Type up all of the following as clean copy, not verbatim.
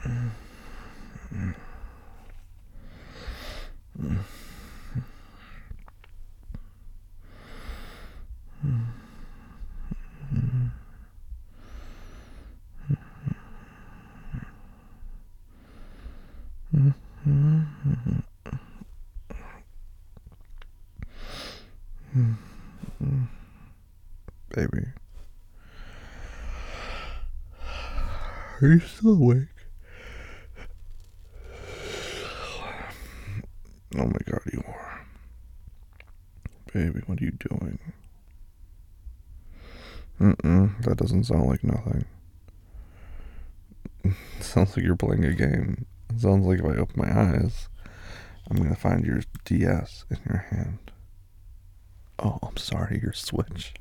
Baby, are you still awake? Oh my god, you are. Baby, what are you doing? That doesn't sound like nothing. It sounds like you're playing a game. It sounds like if I open my eyes, I'm gonna find your DS in your hand. Oh, I'm sorry, your Switch.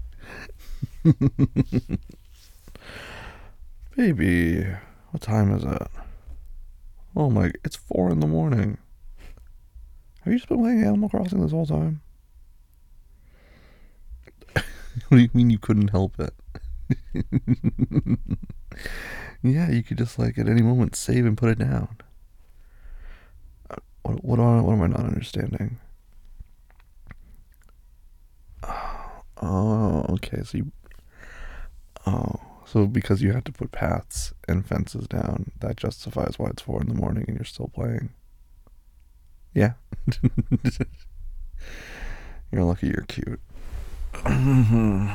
Baby, what time is it? Oh my, it's 4 in the morning. Have you just been playing Animal Crossing this whole time? What do you mean you couldn't help it? Yeah, you could just like at any moment save and put it down. What am I not understanding? Oh, okay. So because you had to put paths and fences down, that justifies why it's 4 in the morning and you're still playing. Yeah, you're lucky. You're cute. Mm-hmm.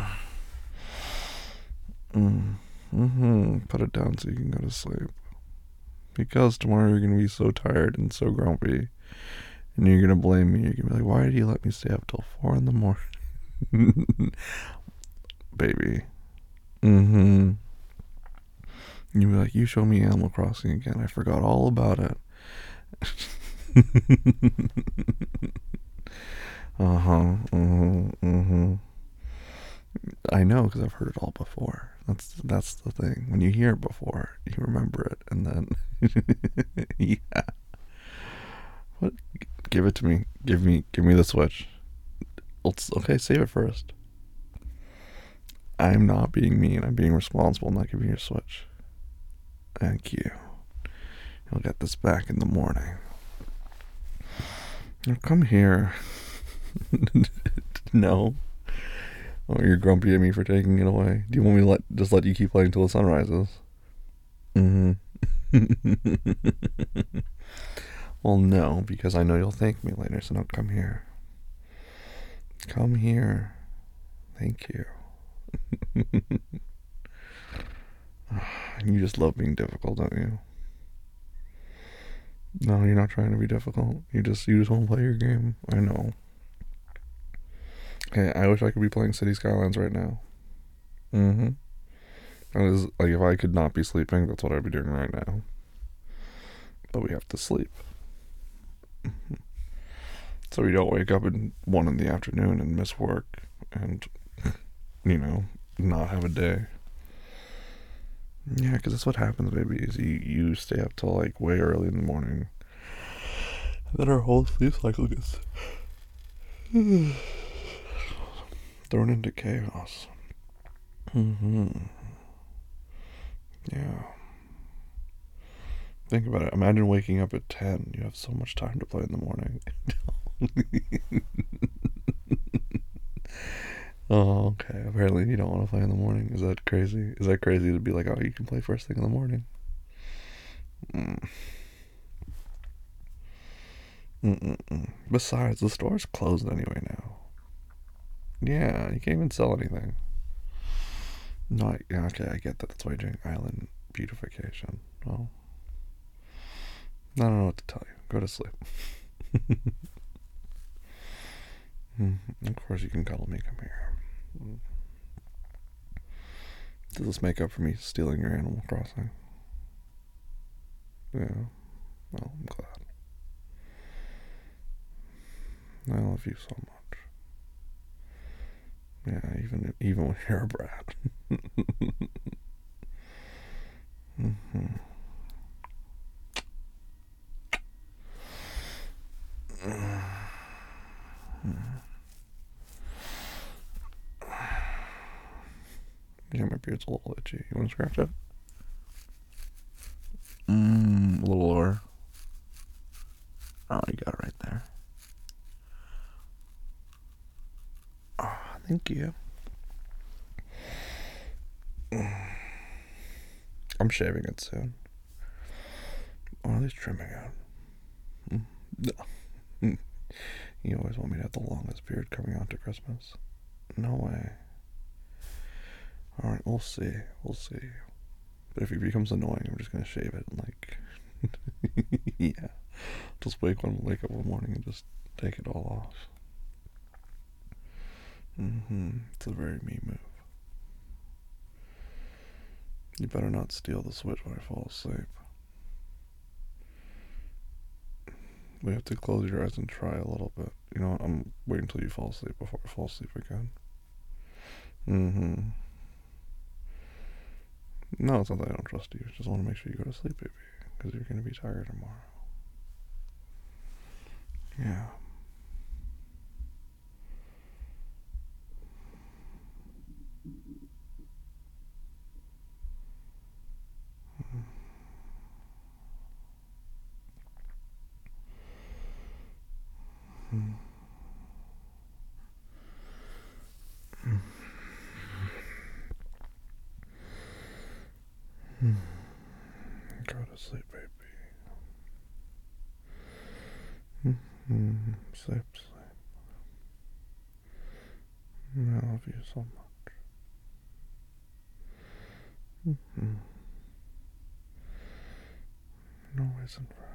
Put it down so you can go to sleep. Because tomorrow you're gonna be so tired and so grumpy, and you're gonna blame me. You're gonna be like, "Why did you let me stay up till 4 in the morning, baby?" Mm-hmm. You'd be like, "You show me Animal Crossing again. I forgot all about it." Uh-huh. I know because I've heard it all before. That's the thing. When you hear it before, you remember it, and then yeah. What? Give it to me. Give me the Switch. Okay. Save it first. I'm not being mean. I'm being responsible. I'm not giving you your Switch. Thank you. You'll get this back in the morning. Now come here. No. Oh, you're grumpy at me for taking it away. Do you want me to let you keep playing till the sun rises? Mm-hmm. Well, no, because I know you'll thank me later. So don't come here. Come here. Thank you. You just love being difficult, don't you? No, you're not trying to be difficult. You just want to play your game. I know. Hey, I wish I could be playing City Skylines right now. Mm-hmm. That is like if I could not be sleeping, that's what I'd be doing right now. But we have to sleep, so we don't wake up at 1 in the afternoon and miss work, and you know, not have a day. Yeah, because that's what happens, baby. Is you stay up till like way early in the morning, and then our whole sleep cycle gets thrown into chaos. Mm-hmm. Yeah. Think about it. Imagine waking up at 10. You have so much time to play in the morning. Oh, okay. Apparently you don't want to play in the morning. Is that crazy? Is that crazy to be like, oh, you can play first thing in the morning? Mm. Mm-mm-mm. Besides, the store's closed anyway now. Yeah, you can't even sell anything. No, yeah, okay, I get that. That's why you're doing island beautification. Well, I don't know what to tell you. Go to sleep. Of course, you can cuddle me. Come here. Does this make up for me stealing your Animal Crossing? Yeah. Well, I'm glad. I love you so much. Yeah, even when you're a brat. Mm-hmm. Yeah, my beard's a little itchy. You want to scratch it? A little lower. Oh, you got it right there. Oh, thank you. I'm shaving it soon. Or at least trimming out. Mm. You always want me to have the longest beard coming out to Christmas. No way. Alright, we'll see. We'll see. But if it becomes annoying, I'm just gonna shave it and yeah. Just wake up one morning and just take it all off. It's a very me move. You better not steal the Switch when I fall asleep. We have to close your eyes and try a little bit. You know what? I'm waiting until you fall asleep before I fall asleep again. No, it's not that I don't trust you. I just want to make sure you go to sleep, baby. Because you're going to be tired tomorrow. Yeah. Go to sleep, baby. Sleep, sleep. I love you so much. No reason for